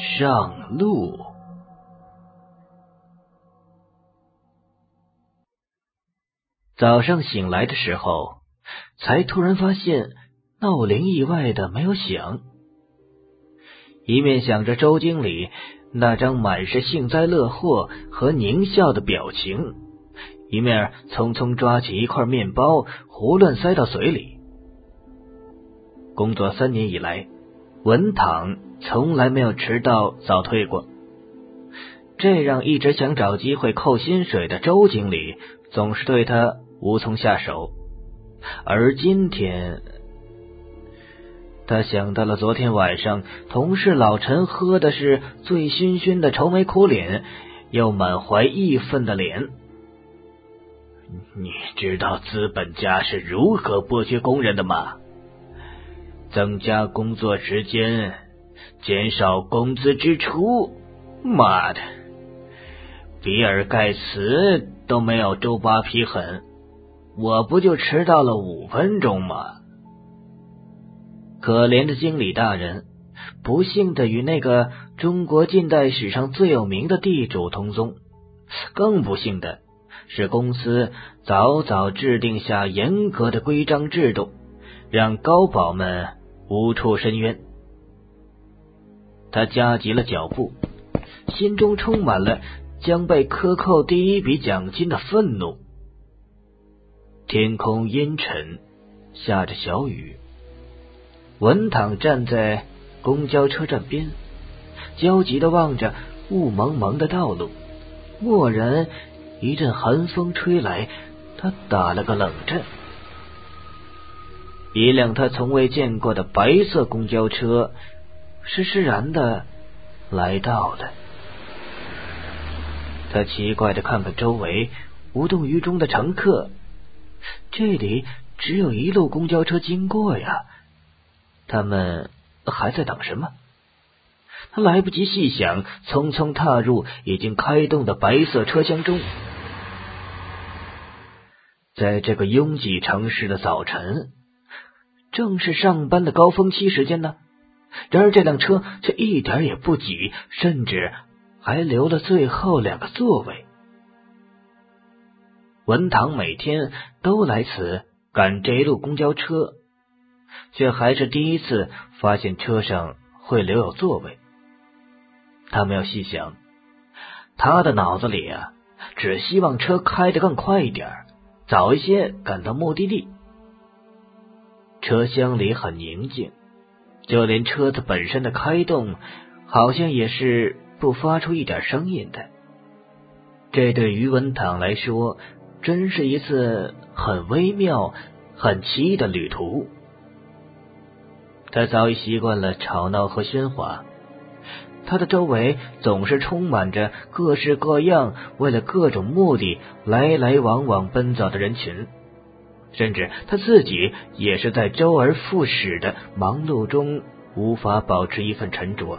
上路。早上醒来的时候，才突然发现闹铃意外的没有响。一面想着周经理那张满是幸灾乐祸和狞笑的表情，一面匆匆抓起一块面包胡乱塞到嘴里。工作3年以来，文堂从来没有迟到早退过，这让一直想找机会扣薪水的周经理总是对他无从下手。而今天，他想到了昨天晚上同事老陈喝的是醉醺醺的愁眉苦脸又满怀义愤的脸。 你知道资本家是如何剥削工人的吗？增加工作时间，减少工资支出。妈的，比尔盖茨都没有周扒皮狠，我不就迟到了5分钟吗？ 可怜的经理大人，不幸的与那个中国近代史上最有名的地主同宗。更不幸的是，公司早早制定下严格的规章制度，让高保们无处申冤。他加急了脚步，心中充满了将被克扣第1笔奖金的愤怒。天空阴沉，下着小雨。文堂站在公交车站边，焦急地望着雾蒙蒙的道路。蓦然一阵寒风吹来，他打了个冷战。一辆他从未见过的白色公交车施施然的来到了。他奇怪地看看周围无动于衷的乘客，这里只有一路公交车经过呀，他们还在等什么？他来不及细想，匆匆踏入已经开动的白色车厢中。在这个拥挤城市的早晨，正是上班的高峰期时间呢。然而这辆车却一点也不挤，甚至还留了最后2个座位。文堂每天都来此赶这一路公交车，却还是第一次发现车上会留有座位。他没有细想，他的脑子里只希望车开得更快一点，早一些赶到目的地。车厢里很宁静，就连车子本身的开动好像也是不发出一点声音的。这对于文堂来说真是一次很微妙很奇异的旅途。他早已习惯了吵闹和喧哗，他的周围总是充满着各式各样为了各种目的来来往往奔走的人群，甚至他自己也是在周而复始的忙碌中无法保持一份沉着。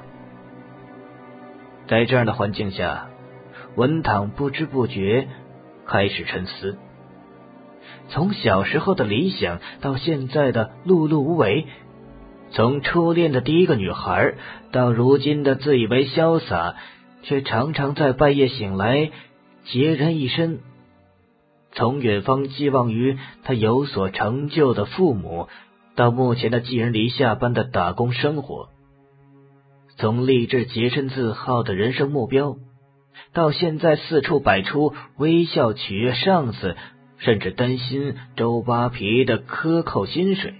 在这样的环境下，文堂不知不觉开始沉思。从小时候的理想到现在的碌碌无为，从初恋的第一个女孩到如今的自以为潇洒，却常常在半夜醒来孑然一身。从远方寄望于他有所成就的父母，到目前的寄人篱下般的打工生活，从立志洁身自好的人生目标，到现在四处摆出微笑取悦上司，甚至担心周扒皮的克扣薪水。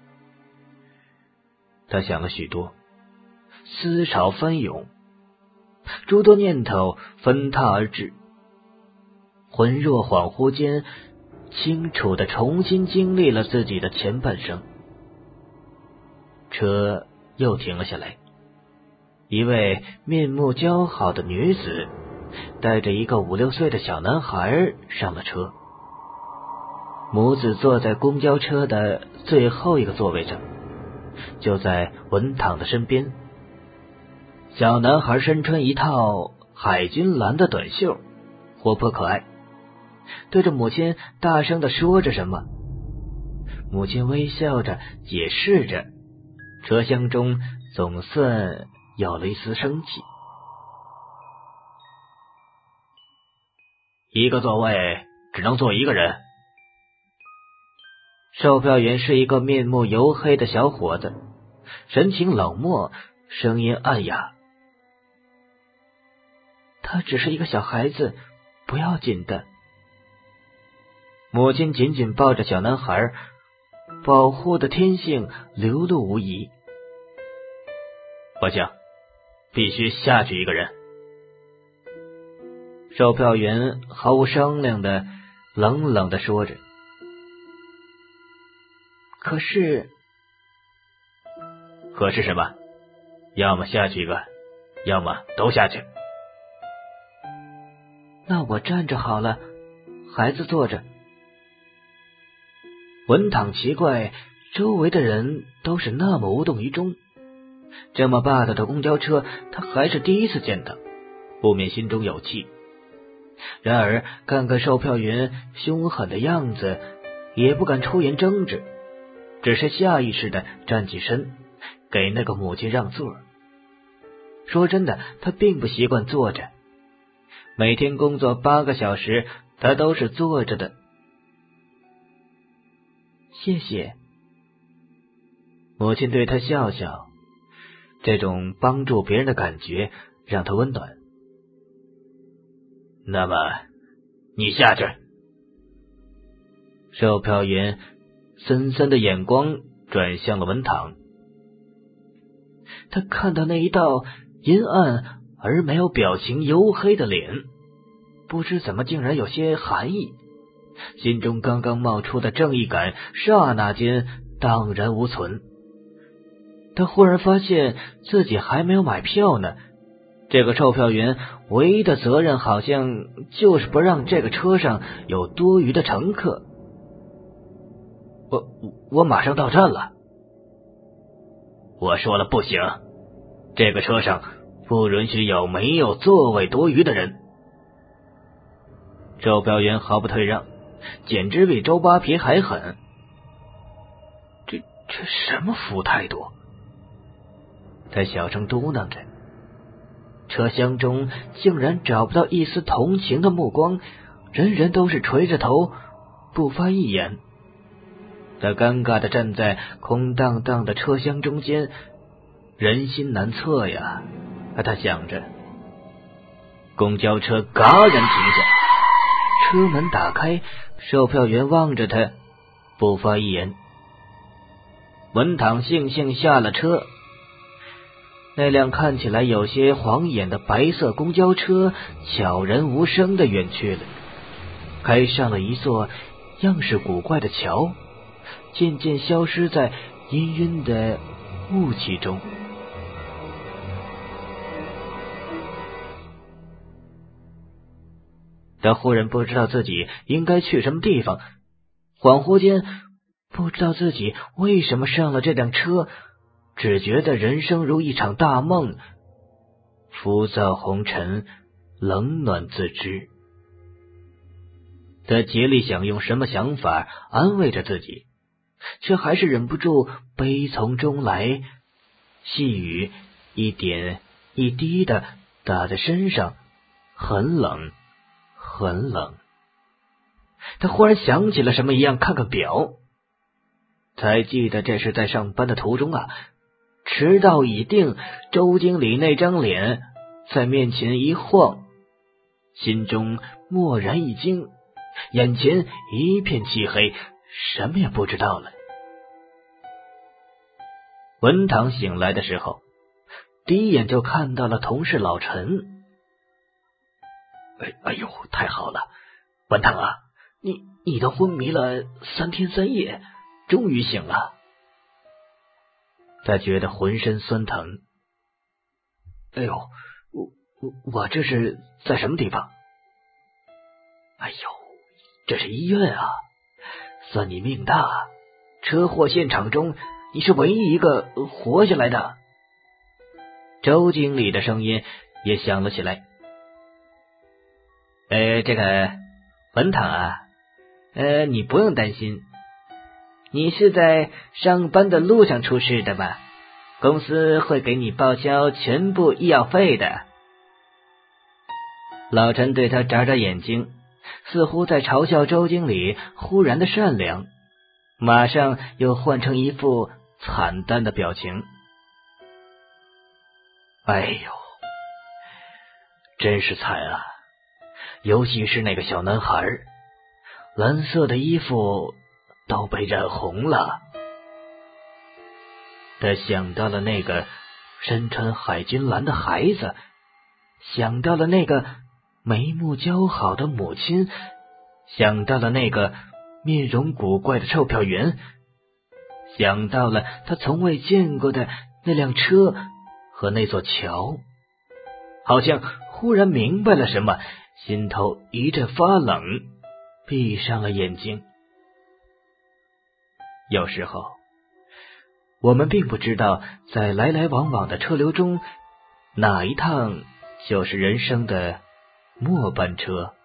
他想了许多，思潮翻涌，诸多念头纷沓而至，魂若恍惚间清楚地重新经历了自己的前半生。车又停了下来，一位面目姣好的女子带着一个5、6岁的小男孩上了车。母子坐在公交车的最后一个座位上，就在文堂的身边。小男孩身穿一套海军蓝的短袖，活泼可爱，对着母亲大声地说着什么。母亲微笑着解释着，车厢中总算有了一丝生气。 一个座位只能坐一个人。 售票员是一个面目黝黑的小伙子，神情冷漠，声音暗哑。他只是一个小孩子，不要紧的。母亲紧紧抱着小男孩，保护的天性流露无遗。 不行，必须下去一个人。 售票员毫无商量的冷冷的说着。可是什么？要么下去一个，要么都下去。 那我站着好了，孩子坐着。文堂奇怪，周围的人都是那么无动于衷，这么霸道的公交车他还是第一次见到，不免心中有气。然而看看售票员凶狠的样子，也不敢出言争执，只是下意识的站起身，给那个母亲让座。说真的，他并不习惯坐着，每天工作8个小时，他都是坐着的。谢谢。母亲对他笑笑，这种帮助别人的感觉让他温暖。 那么你下去。 售票员森森的眼光转向了文堂，他看到那一道阴暗而没有表情黝黑的脸，不知怎么竟然有些寒意，心中刚刚冒出的正义感刹那间荡然无存。他忽然发现自己还没有买票呢，这个售票员唯一的责任好像就是不让这个车上有多余的乘客。我马上到站了。 我说了不行，这个车上不允许有没有座位多余的人。 售票员毫不退让，简直比周扒皮还狠。这什么服务态度？他小声嘟囔着。车厢中竟然找不到一丝同情的目光，人人都是垂着头不发一言。他尴尬地站在空荡荡的车厢中间，人心难测呀，他想着。公交车嘎然停下，车门打开，售票员望着他不发一言。文堂悻悻下了车，那辆看起来有些晃眼的白色公交车悄然无声地远去了，开上了一座样式古怪的桥，渐渐消失在氤氲的雾气中。他忽然不知道自己应该去什么地方，恍惚间不知道自己为什么上了这辆车，只觉得人生如一场大梦，浮躁红尘，冷暖自知。他竭力想用什么想法安慰着自己，却还是忍不住悲从中来，细雨一点一滴的打在身上，很冷很冷。他忽然想起了什么一样，看看表，才记得这是在上班的途中啊。迟到已定，周经理那张脸在面前一晃，心中蓦然一惊，眼前一片漆黑，什么也不知道了。文堂醒来的时候，第一眼就看到了同事老陈。哎呦，太好了，文堂啊，你都昏迷了3天3夜，终于醒了。他觉得浑身酸疼。哎呦，我这是在什么地方？哎呦，这是医院啊！算你命大，车祸现场中你是唯一一个活下来的。周经理的声音也响了起来。这个文堂啊，你不用担心，你是在上班的路上出事的吧？ 公司会给你报销全部医药费的。老陈对他眨眨眼睛，似乎在嘲笑周经理忽然的善良，马上又换成一副惨淡的表情。 哎呦，真是惨啊！尤其是那个小男孩，蓝色的衣服都被染红了。 他想到了那个身穿海军蓝的孩子，想到了那个眉目姣好的母亲，想到了那个面容古怪的售票员，想到了他从未见过的那辆车和那座桥，好像忽然明白了什么，心头一阵发冷，闭上了眼睛。有时候我们并不知道，在来来往往的车流中，哪一趟就是人生的末班车。